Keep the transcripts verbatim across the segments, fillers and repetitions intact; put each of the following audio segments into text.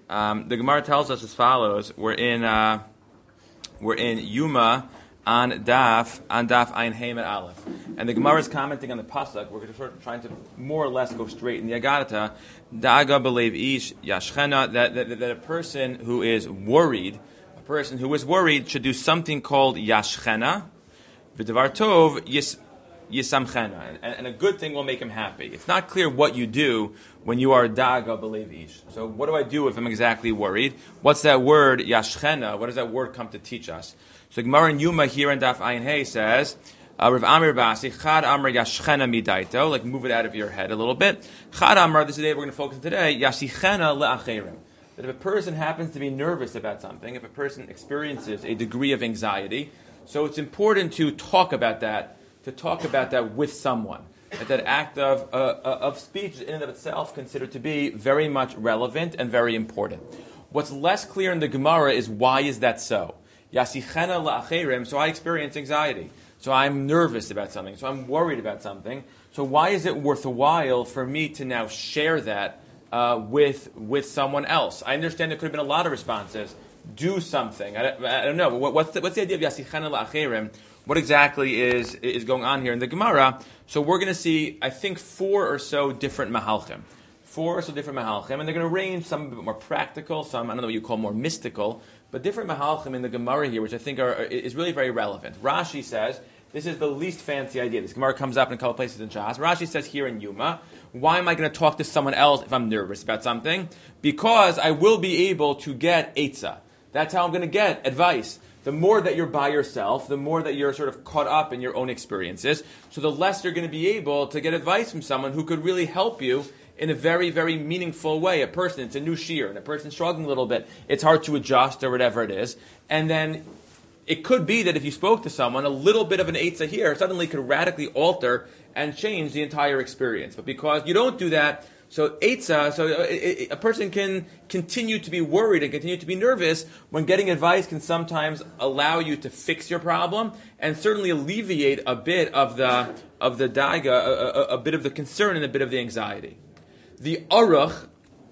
Um, the Gemara tells us as follows. We're in uh, we're in Yuma on Daf on Daf Ayin Hey at Aleph, and the Gemara is commenting on the pasuk. We're sort of trying to more or less go straight in the Agadata. Daga belev ish yashchena that, that that a person who is worried, a person who is worried should do something called yashchena. V'devar tov yis. Yisamchena, and, and a good thing will make him happy. It's not clear what you do when you are daga belev ish. So what do I do if I'm exactly worried? What's that word yashchena? What does that word come to teach us? So Gemara in Yuma here in Daf Ayin Hey says, uh, Rav Amir Basi Chad Amar yashchena midaito, like move it out of your head a little bit. Chad Amar, this is the day we're going to focus on today. Yashichena le'acherim. That if a person happens to be nervous about something, if a person experiences a degree of anxiety, so it's important to talk about that. To talk about that with someone. That, that act of, uh, of speech is in and of itself considered to be very much relevant and very important. What's less clear in the Gemara is why is that so? Yasichena la'acherim, so I experience anxiety. So I'm nervous about something. So I'm worried about something. So why is it worthwhile for me to now share that uh, with, with someone else? I understand there could have been a lot of responses. Do something. I don't, I don't know. What, what's, the, what's the idea of Yasichena la'acherim? What exactly is is going on here in the Gemara? So we're going to see, I think, four or so different mahalchim. Four or so different mahalchim, and they're going to range, some a bit more practical, some, I don't know what you call more mystical, but different mahalchim in the Gemara here, which I think are, are, is really very relevant. Rashi says, this is the least fancy idea. This Gemara comes up in a couple places in Shas. Rashi says here in Yuma, why am I going to talk to someone else if I'm nervous about something? Because I will be able to get eitzah. That's how I'm going to get advice. The more that you're by yourself, the more that you're sort of caught up in your own experiences, so the less you're going to be able to get advice from someone who could really help you in a very, very meaningful way. A person, it's a new shear, and a person struggling a little bit, it's hard to adjust or whatever it is. And then it could be that if you spoke to someone, a little bit of an eitzah here suddenly could radically alter and change the entire experience. But because you don't do that, so eitzah, so a, a person can continue to be worried and continue to be nervous when getting advice can sometimes allow you to fix your problem and certainly alleviate a bit of the of the daiga, a, a, a bit of the concern and a bit of the anxiety. The Aruch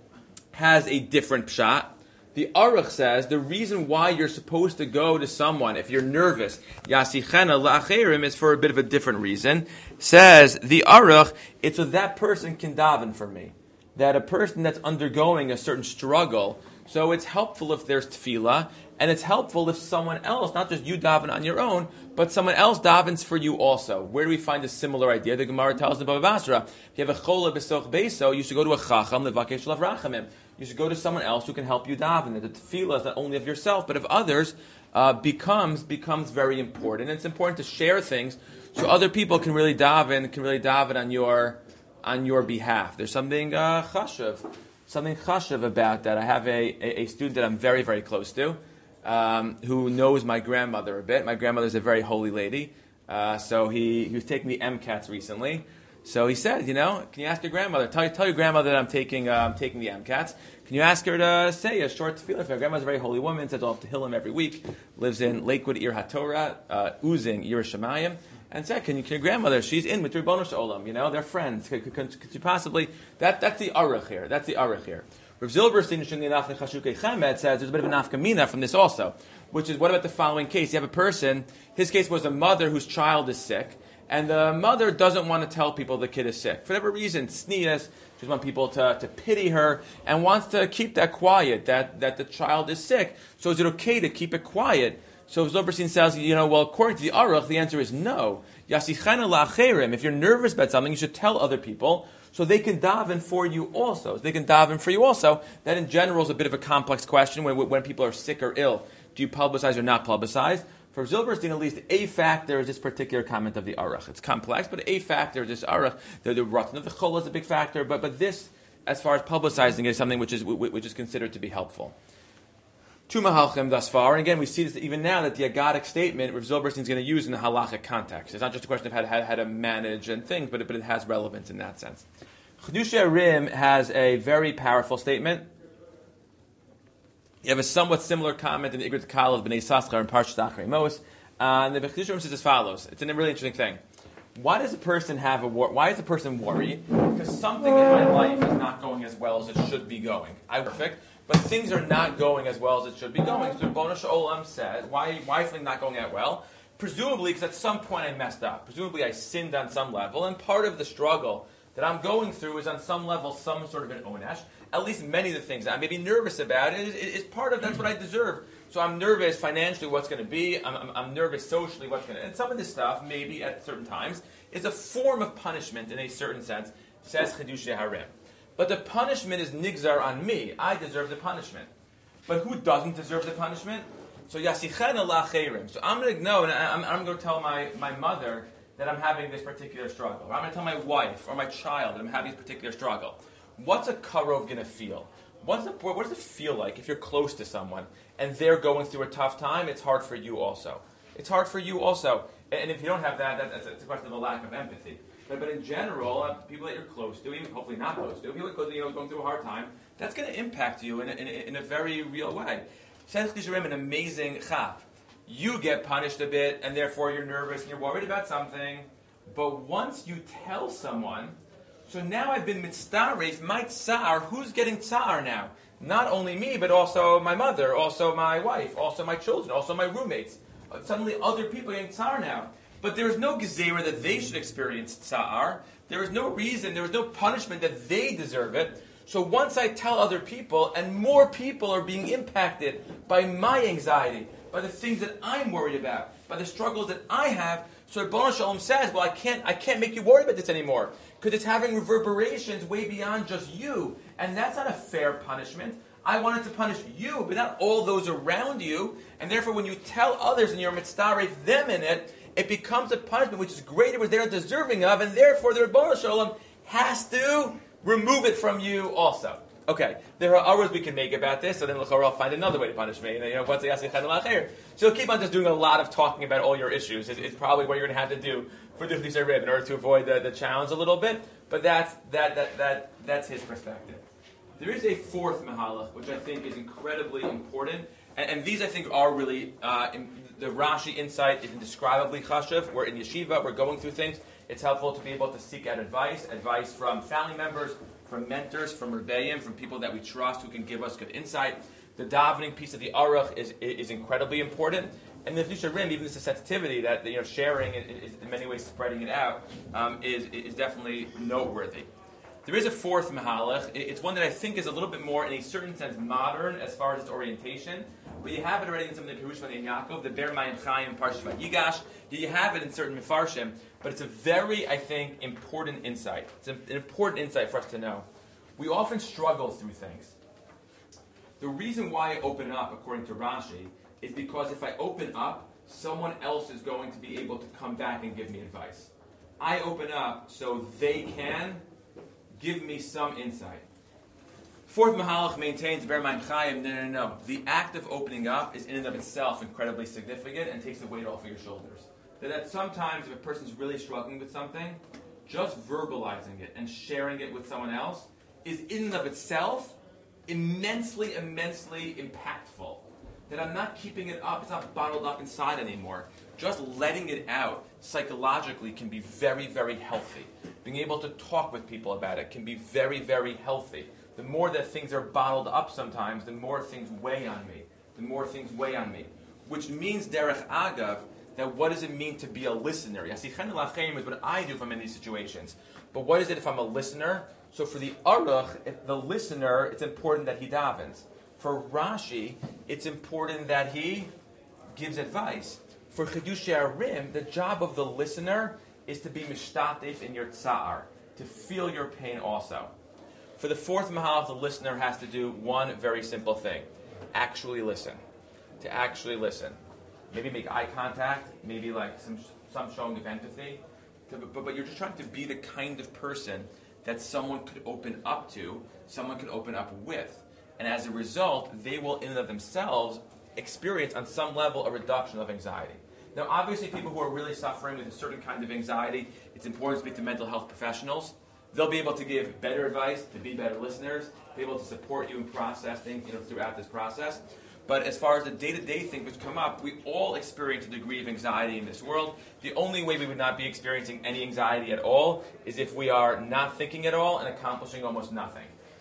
has a different pshat. The Aruch says the reason why you're supposed to go to someone if you're nervous, Yasichena la'acherim, is for a bit of a different reason. Says the Aruch, it's so that person can daven for me. That a person that's undergoing a certain struggle, so it's helpful if there's tefillah, and it's helpful if someone else, not just you daven on your own, but someone else davens for you also. Where do we find a similar idea? The Gemara tells the Bava Basra, if you have a chola besoch beso, you should go to a chacham levakesh lav rachamim. You should go to someone else who can help you daven. The tefillah is not only of yourself, but of others, uh, becomes becomes very important. And it's important to share things so other people can really daven, can really daven on your on your behalf. There's something uh, chashuv, something chashuv about that. I have a, a, a student that I'm very, very close to, um, who knows my grandmother a bit. My grandmother's a very holy lady, uh, so he, he was taking the M CATs recently. So he said, you know, can you ask your grandmother? Tell, tell your grandmother that I'm taking uh, I'm taking the M CATs. Can you ask her to say a short tefillah? If my grandmother's a very holy woman, says off to Tehillim every week, lives in Lakewood, Ir HaTorah, uh, oozing Yerushalayim. And said, can, you, can your grandmother, she's in with Ribono Shel Olam, you know, they're friends. Could, could, could you possibly, that, that's the aruch here, that's the aruch here. Rav Zilberstein, says there's a bit of an nafkamina from this also, which is, what about the following case? You have a person, his case was a mother whose child is sick, and the mother doesn't want to tell people the kid is sick. For whatever reason, sneeze, she doesn't want people to, to pity her, and wants to keep that quiet, that, that the child is sick. So is it okay to keep it quiet? So Zilberstein says, you know, well, according to the Aruch, the answer is no. Yasichena la'acherim. If you're nervous about something, you should tell other people so they can daven for you also. So they can daven for you also. That in general is a bit of a complex question. When, when people are sick or ill, do you publicize or not publicize? For Zilberstein, at least, a factor is this particular comment of the Aruch. It's complex, but a factor is this Aruch. The, the Ratzon of the Chol is a big factor, but, but this, as far as publicizing, is something which is which is considered to be helpful. Two mahalchim thus far, and again, we see this even now that the Agadic statement Rav Zilberstein is going to use in the halachic context. It's not just a question of how to, how, how to manage and things, but it, but it has relevance in that sense. Chiddushei Rim has a very powerful statement. You have a somewhat similar comment in the Igrit Kal of Bnei Saschar and Parshas Acharei Mos. Uh, and the Chiddushei Rim says as follows. It's a really interesting thing. Why does a person have a wor- Why is a person worried? Because something in my life is not going as well as it should be going. I'm perfect. but things are not going as well as it should be going. So Bono Olam says, why, why is something not going that well? Presumably, because at some point I messed up. Presumably I sinned on some level, and part of the struggle that I'm going through is on some level some sort of an onesh. At least many of the things that I may be nervous about is, is part of that's what I deserve. So I'm nervous financially what's going to be. I'm, I'm, I'm nervous socially what's going to... And some of this stuff, maybe at certain times, is a form of punishment in a certain sense, says Chidushei Harim. But the punishment is nigzar on me. I deserve the punishment. But who doesn't deserve the punishment? So Yasichena Lacherim. So I'm going to know, and I'm, I'm going to tell my, my mother that I'm having this particular struggle. Or I'm going to tell my wife or my child that I'm having this particular struggle. What's a karov going to feel? What's the, what does it feel like if you're close to someone and they're going through a tough time? It's hard for you also. It's hard for you also. And if you don't have that, that's, that's a question of a lack of empathy. But, but in general, uh, people that you're close to, even hopefully not close to, people that you know going through a hard time, that's going to impact you in a, in a, in a very real way. Says Kisharim, an amazing chap. You get punished a bit, and therefore you're nervous and you're worried about something. But once you tell someone, so now I've been mitzaref, my tsar, who's getting tsar now? Not only me, but also my mother, also my wife, also my children, also my roommates. Uh, suddenly other people are getting tsar now. But there is no gezerah that they should experience tsar. There is no reason, there is no punishment that they deserve it. So once I tell other people, and more people are being impacted by my anxiety, by the things that I'm worried about, by the struggles that I have, so Ribono Shel Olam says, well, I can't, I can't make you worry about this anymore, because it's having reverberations way beyond just you, and that's not a fair punishment. I wanted to punish you, but not all those around you, and therefore when you tell others and you're mitzaref them in it, it becomes a punishment which is greater, which they're deserving of, and therefore the Ribono Shel Olam has to remove it from you also. Okay, there are hours we can make about this, so then L'chorah will find another way to punish me. You know, what's the Yasei Chana L'Acher? So you'll keep on just doing a lot of talking about all your issues. It's, it's probably what you're going to have to do for the Chidushei Rib in order to avoid the, the challenge a little bit, but that's, that, that, that, that's his perspective. There is a fourth Mahalach, which I think is incredibly important, and, and these I think are really, uh, in, the Rashi insight is indescribably chashuv. We're in yeshiva, we're going through things. It's helpful to be able to seek out advice, advice from family members, from mentors, from rebbeim, from people that we trust who can give us good insight. The davening piece of the aruch is, is incredibly important. And the Chidushei Rim, even this sensitivity that you know sharing is, in many ways spreading it out, um, is, is definitely noteworthy. There is a fourth mahalach. It's one that I think is a little bit more, in a certain sense, modern as far as its orientation. But you have it already in some of the Pirush V'nei Yaakov, the Ber Mayim Chaim, Parshas Vayigash. You have it in certain Mefarshim. But it's a very, I think, important insight. It's an important insight for us to know. We often struggle through things. The reason why I open up, according to Rashi, is because if I open up, someone else is going to be able to come back and give me advice. I open up so they can give me some insight. Fourth Mahalach maintains Ber Mayim Chaim. No, no, no. The act of opening up is in and of itself incredibly significant and takes the weight off of your shoulders. That, that sometimes if a person's really struggling with something, just verbalizing it and sharing it with someone else is in and of itself immensely, immensely impactful. That I'm not keeping it up, it's not bottled up inside anymore. Just letting it out psychologically can be very, very healthy. Being able to talk with people about it can be very, very healthy. The more that things are bottled up sometimes, the more things weigh on me. The more things weigh on me. Which means, derech agav, that what does it mean to be a listener? Yasichena L'Acherim is what I do if I'm in these situations. But what is it if I'm a listener? So for the aruch, the listener, it's important that he davens. For Rashi, it's important that he gives advice. For Chidushei Harim, the job of the listener is to be mishtatif in your tsa'ar, to feel your pain also. For the fourth mahal, the listener has to do one very simple thing. Actually listen. To actually listen. Maybe make eye contact, maybe like some some showing of empathy. But, but, but you're just trying to be the kind of person that someone could open up to, someone could open up with. And as a result, they will in and of themselves experience on some level a reduction of anxiety. Now obviously people who are really suffering with a certain kind of anxiety, it's important to speak to mental health professionals. They'll be able to give better advice, to be better listeners, be able to support you in processing you know, throughout this process. But as far as the day-to-day things which come up, we all experience a degree of anxiety in this world. The only way we would not be experiencing any anxiety at all is if we are not thinking at all and accomplishing almost nothing.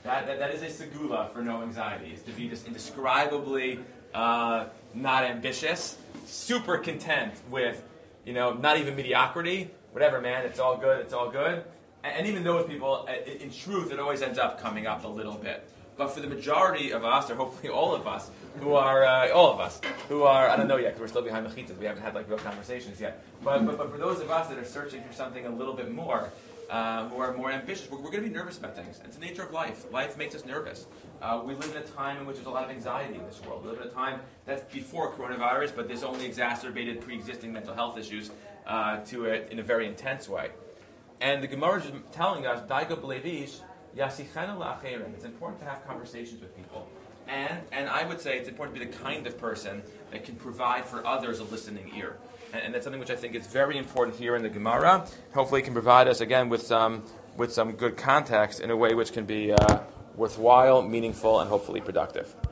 That, that, that is a segula for no anxiety, is to be just indescribably uh, not ambitious, super content with, you know, not even mediocrity, whatever, man, it's all good, it's all good. And, and even those people, in, in truth, it always ends up coming up a little bit. But for the majority of us, or hopefully all of us, who are, uh, all of us, who are, I don't know yet, because we're still behind mechitzas, we haven't had like real conversations yet, but, but, but for those of us that are searching for something a little bit more, uh, who are more ambitious, we're, we're going to be nervous about things. It's the nature of life. Life makes us nervous. Uh, we live in a time in which there's a lot of anxiety in this world. We live in a time that's before coronavirus, but this only exacerbated pre-existing mental health issues uh, to it in a very intense way. And the Gemara is telling us, Daiga Belevish, Yasichenu la'acherim. It's important to have conversations with people. And and I would say it's important to be the kind of person that can provide for others a listening ear. And, and that's something which I think is very important here in the Gemara. Hopefully it can provide us, again, with some with some good context in a way which can be uh, worthwhile, meaningful, and hopefully productive.